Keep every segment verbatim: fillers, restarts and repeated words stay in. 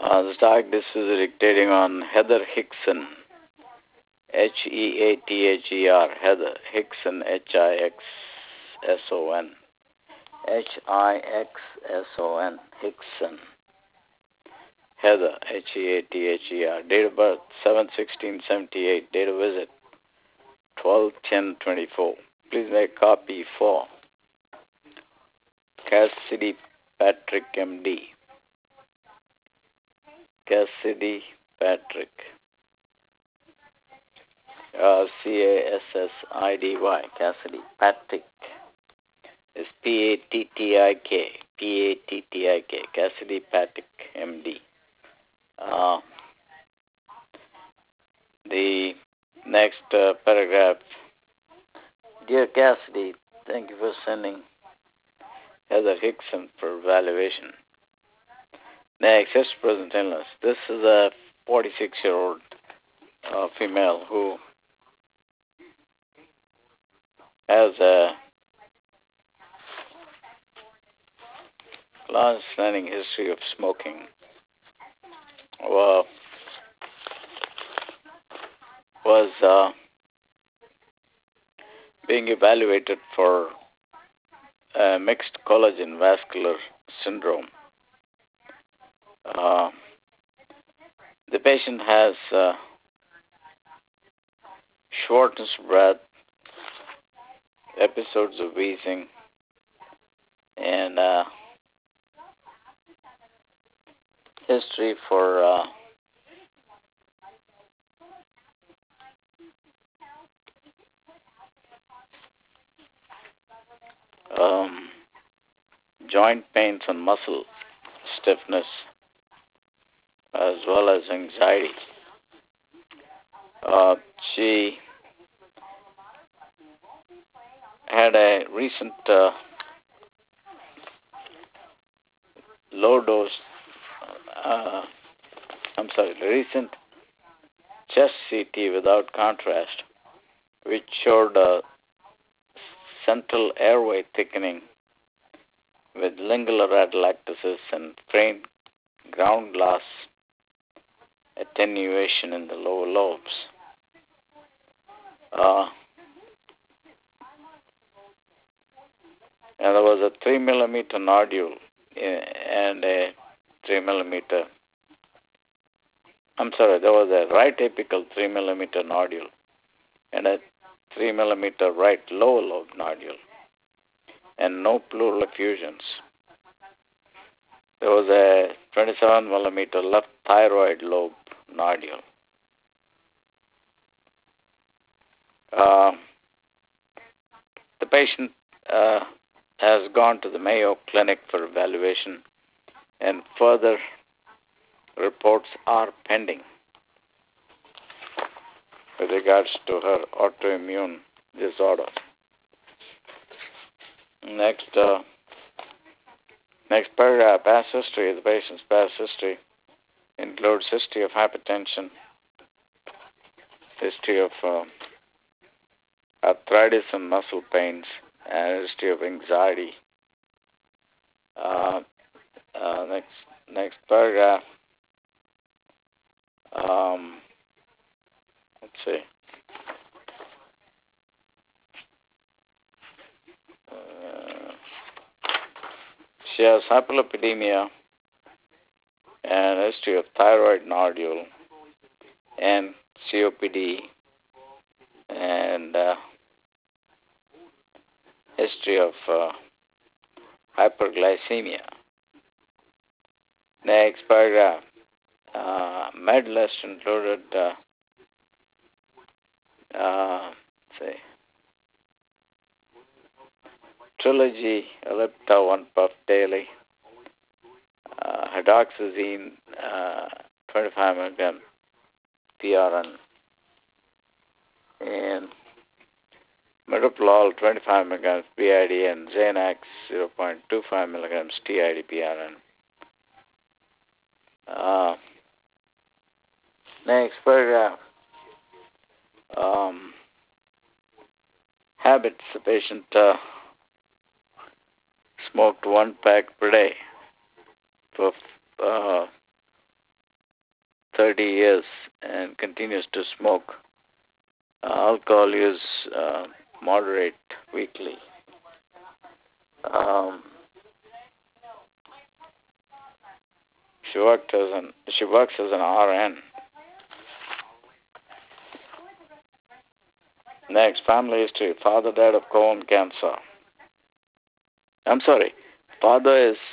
Uh, the stock this is dictating on Heather Hickson, H E A T H E R, Heather Hickson, H I X S O N, H I X S O N, Hickson, Heather, H E A T H E R, date of birth seven sixteen seventy-eight, date of visit twelve ten twenty-four. Please make copy for Cassidy Patrick, M D. Cassidy Patrick, uh, C A S S I D Y, Cassidy Patrick is P A T T I K, P A T T I K, Cassidy Patrick, M D. Uh, the next uh, paragraph. Dear Cassidy, thank you for sending Heather Hickson for evaluation. Next, just present illness. This is a forty-six-year-old uh, female who has a long-standing history of smoking. Well, was uh, being evaluated for uh, mixed collagen vascular syndrome. Uh, the patient has uh, shortness of breath, episodes of wheezing, and uh, history for uh, um, joint pains and muscle stiffness, as well as anxiety. Uh, she had a recent uh, low dose, uh, I'm sorry, recent chest C T without contrast, which showed uh, central airway thickening with lingular atelectasis and faint ground glass attenuation in the lower lobes. Uh, and there was a three millimeter nodule and a three millimeter, I'm sorry, there was a right apical three millimeter nodule and a three millimeter right lower lobe nodule, and no pleural effusions. There was a twenty-seven millimeter left thyroid lobe nodule. Uh, the patient uh, has gone to the Mayo Clinic for evaluation, and further reports are pending with regards to her autoimmune disorder. Next, uh, next paragraph, past history. The patient's past history includes history of hypertension, history of uh, arthritis and muscle pains, and history of anxiety. Uh, uh, next, next paragraph. Um, let's see. Uh, she has hyperlipidemia and history of thyroid nodule and C O P D and uh, history of uh, hyperglycemia. Next paragraph. Uh, med list included, uh, uh, say, Trilogy, Ellipta, one puff daily, uh, hydroxyzine, uh, twenty-five milligram P R N, and metoprolol, twenty-five milligrams B I D, and Xanax, zero point two five milligrams T I D P R N. Uh, next paragraph. Um, habits. The patient uh, smoked one pack per day for uh, thirty years and continues to smoke. Uh, alcohol use uh, moderate weekly. Um, she worked as an she works as an R N. Next, family history. Father died of colon cancer. I'm sorry. Father is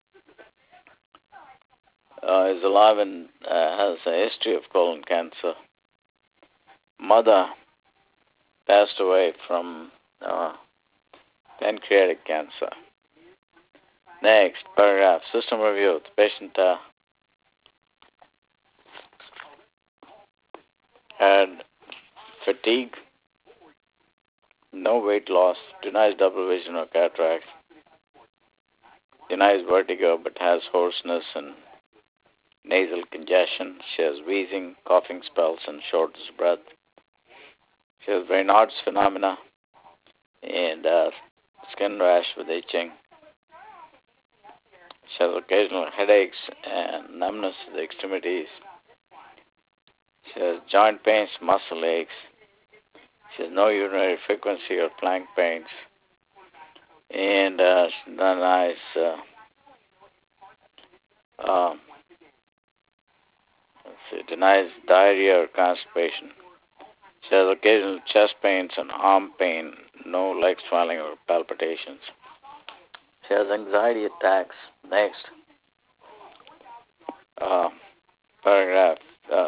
uh, is alive and uh, has a history of colon cancer. Mother passed away from uh, pancreatic cancer. Next paragraph. System review. The patient uh, had fatigue, no weight loss, denies double vision or cataract, denies vertigo but has hoarseness and nasal congestion. She has wheezing, coughing spells, and shortness of breath. She has Raynaud's phenomena and uh, skin rash with itching. She has occasional headaches and numbness of the extremities. She has joint pains, muscle aches. She has no urinary frequency or flank pains. And uh, she denies, uh, uh, she denies diarrhea or constipation. She has occasional chest pains and arm pain, no leg swelling or palpitations. She has anxiety attacks. Next, uh, paragraph. Uh,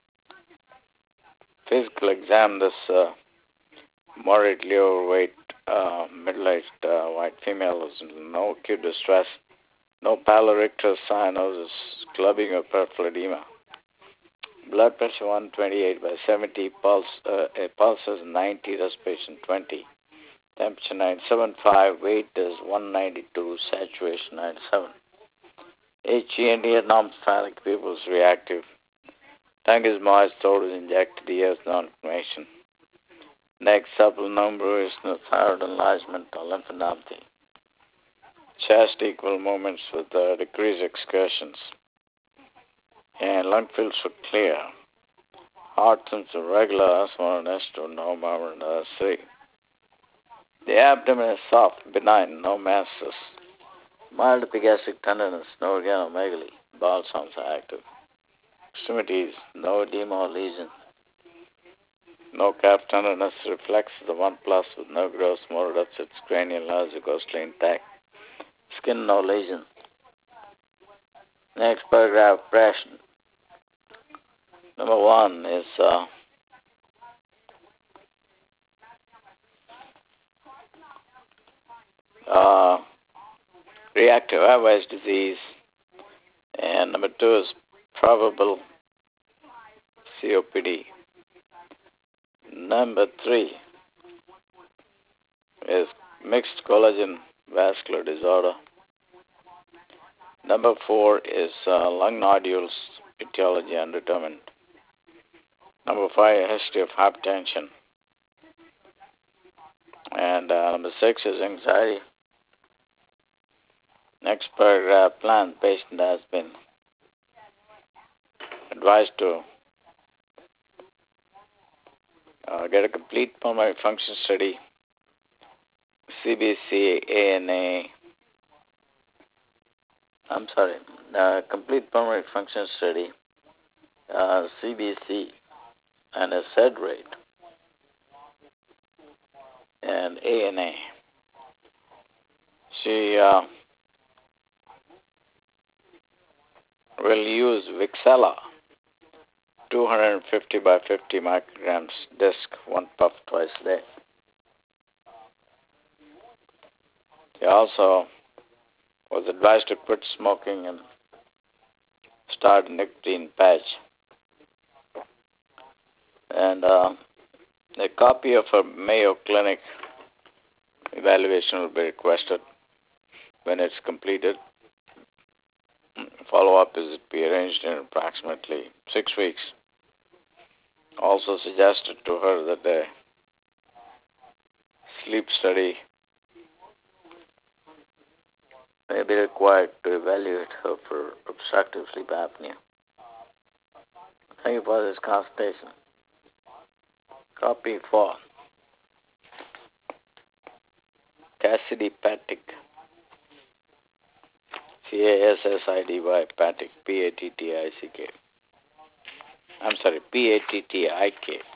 physical exam. This uh, moderately overweight, uh, middle-aged uh, white female has no acute distress, no pallor-ictus, cyanosis, clubbing or peripheral edema. Blood pressure one twenty-eight by seventy, pulse, uh, a pulse is ninety, respiration twenty. Temperature nine seventy-five, weight is one ninety-two, saturation ninety-seven. H E N D non-phallic pupils reactive. Tongue is moist, throat is injected, ears non-inflammation. Next, supple number is no thyroid enlargement or lymphadenopathy. Chest equal movements with uh, decreased excursions. And lung fields were clear. Heart symptoms regular, S one and S two, no murmur and S three. The abdomen is soft, benign, no masses. Mild epigastric tenderness, no organomegaly. Bowel sounds are active. Extremities, no edema or lesion. No calf tenderness reflects the one plus with no gross motor deficits, cranial nerves are ghostly intact. Skin, no lesion. Next paragraph, depression. Number one is uh, uh, reactive airways disease, and number two is probable C O P D. Number three is mixed collagen vascular disorder. Number four is uh, lung nodules, etiology undetermined. Number five, history of hypertension. And uh, number six is anxiety. Next paragraph, plan. Patient has been advised to uh, get a complete pulmonary function study, C B C, A N A. I'm sorry, uh, complete pulmonary function study, uh, C B C, and a S E D rate, and A N A. She uh, will use Vixella, two hundred fifty by fifty micrograms disc, one puff twice a day. She also was advised to quit smoking and start a nicotine patch. And uh, a copy of her Mayo Clinic evaluation will be requested when it's completed. Follow-up is to be arranged in approximately six weeks. Also suggested to her that a sleep study may be required to evaluate her for obstructive sleep apnea. Thank you for this consultation. Copy for Cassidy Patrick. C A S S I D Y Patrick. P A T T I C K. I'm sorry, P A T T I K.